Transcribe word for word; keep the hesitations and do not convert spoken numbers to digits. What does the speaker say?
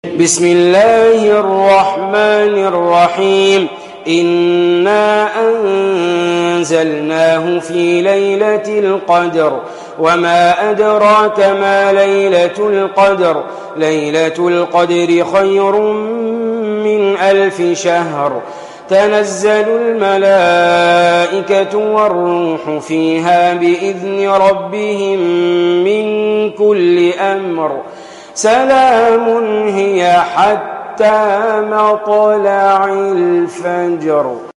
بسم الله الرحمن الرحيم إنا أنزلناه في ليلة القدر وما أدراك ما ليلة القدر ليلة القدر خير من ألف شهر تنزل الملائكة والروح فيها بإذن ربهم من كل أمر سلام هي حتى مطلع الفجر.